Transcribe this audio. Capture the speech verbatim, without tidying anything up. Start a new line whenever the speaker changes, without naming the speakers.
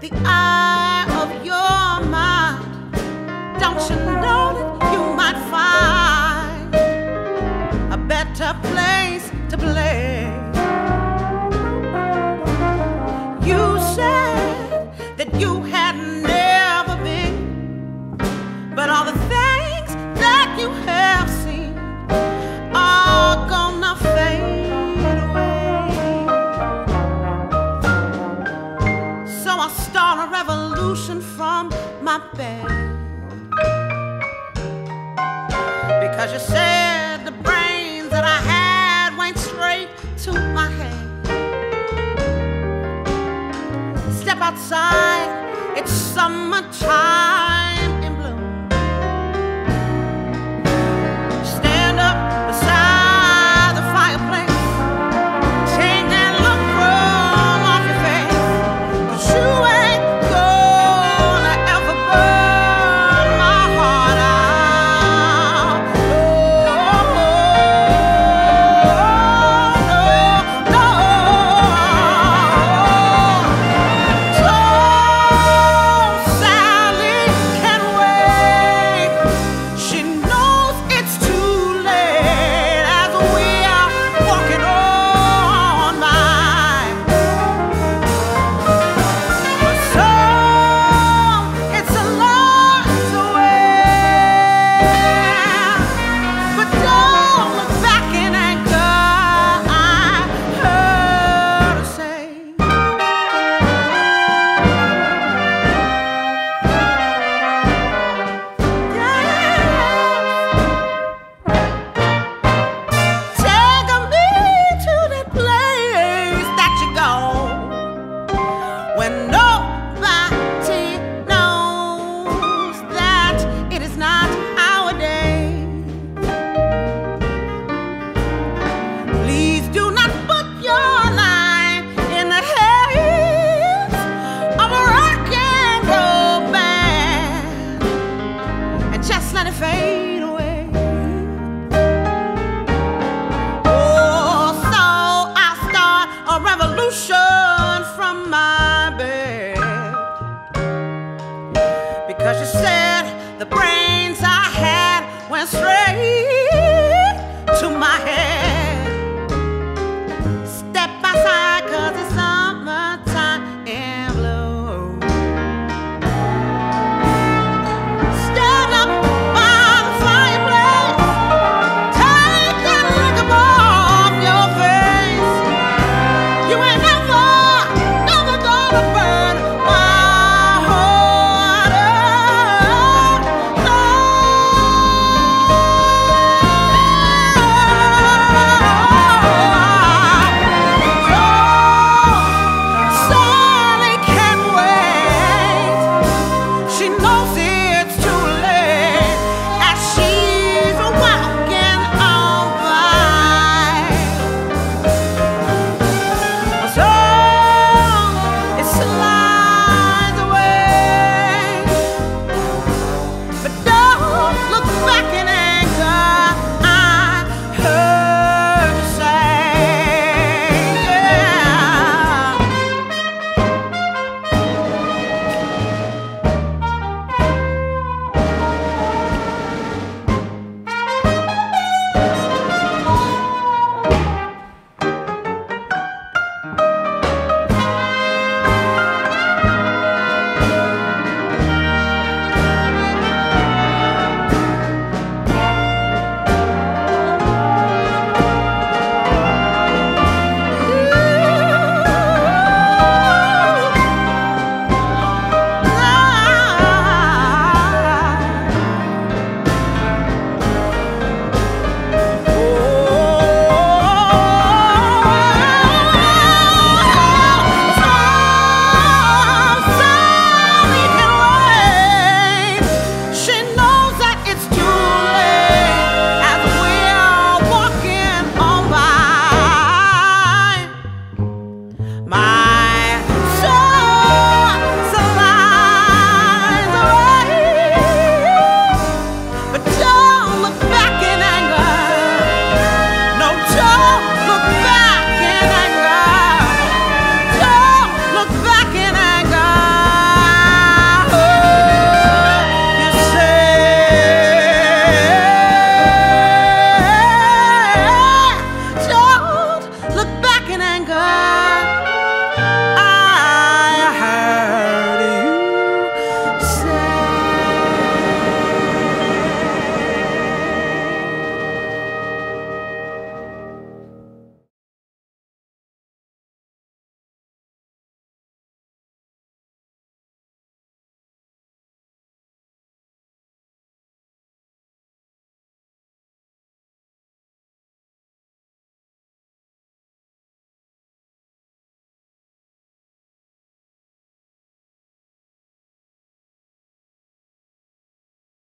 the eye of your mind. Don't you know that you might find a better place to play? You said that you had never been, but all the things that you have seen are gonna fade away. So I'll start a revolution from my bed, because you said the brains that I had went straight to my head. Step outside, it's summertime in bloom. Stand up beside the fireplace, take that look from off your face, 'cause you ain't gonna ever burn my heart out. Oh, no, no. So Sally can wait. She knows it's too late as we are walking on by. But so it's a lot to wear. But don't look back in anger, I heard her say. Take me to that place that you go when nobody knows that it is not our day. Please do not put your life in the hands of a rock and roll band and just let it fade away. Oh, so I'll start a revolution from my bed, because you said the brains